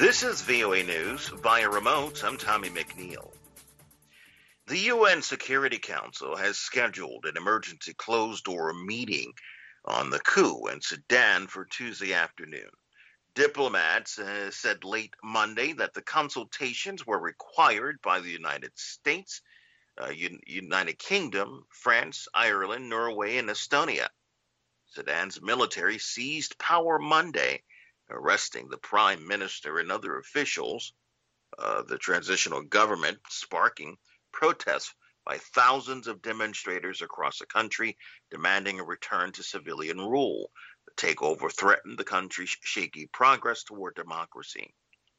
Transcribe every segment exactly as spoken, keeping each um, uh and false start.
This is V O A News. Via remote, I'm Tommy McNeil. The U N Security Council has scheduled an emergency closed-door meeting on the coup in Sudan for Tuesday afternoon. Diplomats uh, said late Monday that the consultations were required by the United States, uh, U- United Kingdom, France, Ireland, Norway, and Estonia. Sudan's military seized power Monday, arresting the prime minister and other officials. Uh, the transitional government sparking protests by thousands of demonstrators across the country demanding a return to civilian rule. The takeover threatened the country's shaky progress toward democracy.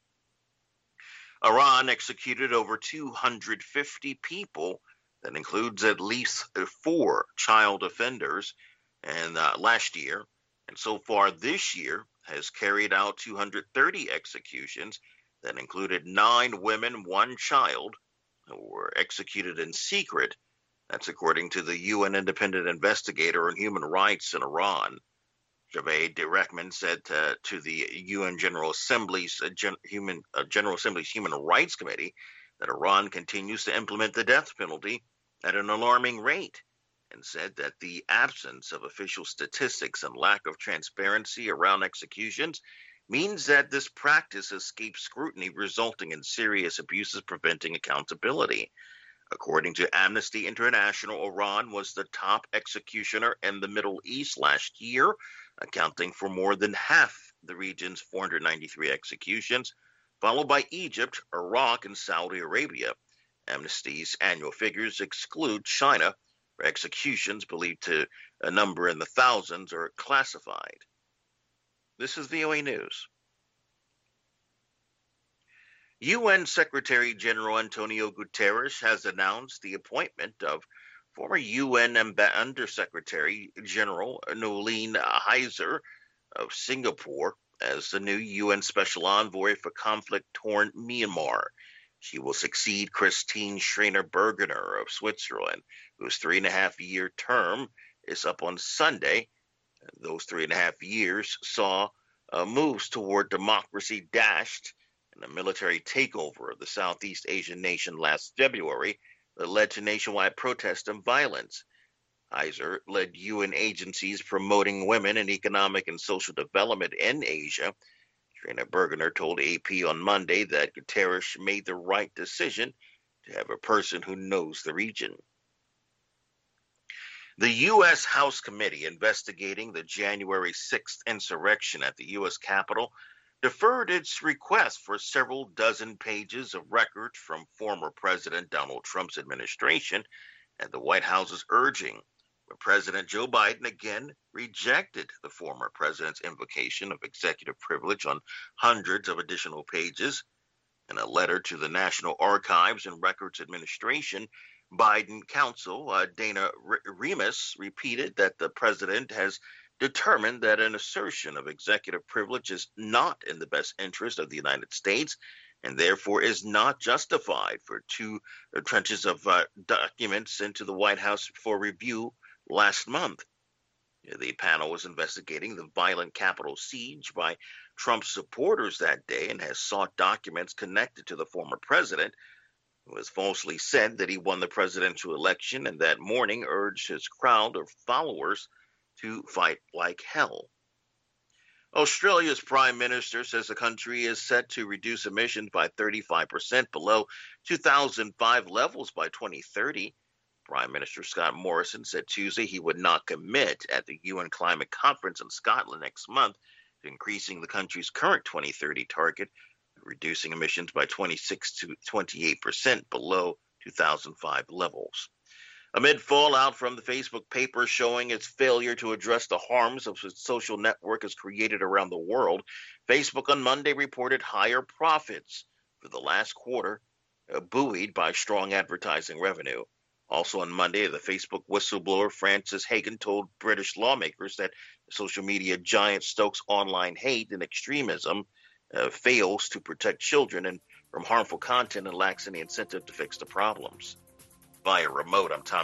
Iran executed over two hundred fifty people. That includes at least four child offenders and uh, last year, and so far this year has carried out two hundred thirty executions that included nine women, one child, who were executed in secret. That's according to the U N independent investigator on human rights in Iran. Javed Rahman said to, to the U N General Assembly's uh, Gen, Human uh, General Assembly's Human Rights Committee that Iran continues to implement the death penalty at an alarming rate, and said that the absence of official statistics and lack of transparency around executions means that this practice escapes scrutiny, resulting in serious abuses preventing accountability. According to Amnesty International, Iran was the top executioner in the Middle East last year, accounting for more than half the region's four hundred ninety-three executions, followed by Egypt, Iraq, and Saudi Arabia. Amnesty's annual figures exclude China, where executions believed to a number in the thousands are classified. This is V O A News. U N Secretary General Antonio Guterres has announced the appointment of former U N Undersecretary General Noeleen Heyzer of Singapore as the new U N Special Envoy for conflict-torn Myanmar. She will succeed Christine Schreiner-Bergener of Switzerland, whose three-and-a-half-year term is up on Sunday. Those three and a half years saw uh, moves toward democracy dashed in a military takeover of the Southeast Asian nation last February that led to nationwide protests and violence. Heyzer led U N agencies promoting women and economic and social development in Asia. Schreiner-Bergener told A P on Monday that Guterres made the right decision to have a person who knows the region. The U S House Committee investigating the January sixth insurrection at the U S Capitol deferred its request for several dozen pages of records from former President Donald Trump's administration at the White House's urging, but President Joe Biden again rejected the former president's invocation of executive privilege on hundreds of additional pages. In a letter to the National Archives and Records Administration, Biden counsel uh, Dana Remus repeated that the president has determined that an assertion of executive privilege is not in the best interest of the United States and therefore is not justified for two uh, trenches of uh, documents sent to the White House for review last month. The panel was investigating the violent Capitol siege by Trump's supporters that day and has sought documents connected to the former president, who has falsely said that he won the presidential election and that morning urged his crowd of followers to fight like hell. Australia's Prime Minister says the country is set to reduce emissions by thirty-five percent below two thousand five levels by twenty thirty. Prime Minister Scott Morrison said Tuesday he would not commit at the U N Climate Conference in Scotland next month to increasing the country's current twenty thirty target, reducing emissions by twenty-six to twenty-eight percent below two thousand five levels. Amid fallout from the Facebook paper showing its failure to address the harms of its social network has created around the world, Facebook on Monday reported higher profits for the last quarter, uh, buoyed by strong advertising revenue. Also on Monday, the Facebook whistleblower Frances Haugen told British lawmakers that the social media giant stokes online hate and extremism, uh, fails to protect children and from harmful content, and lacks any incentive to fix the problems. Via remote, I'm Tommy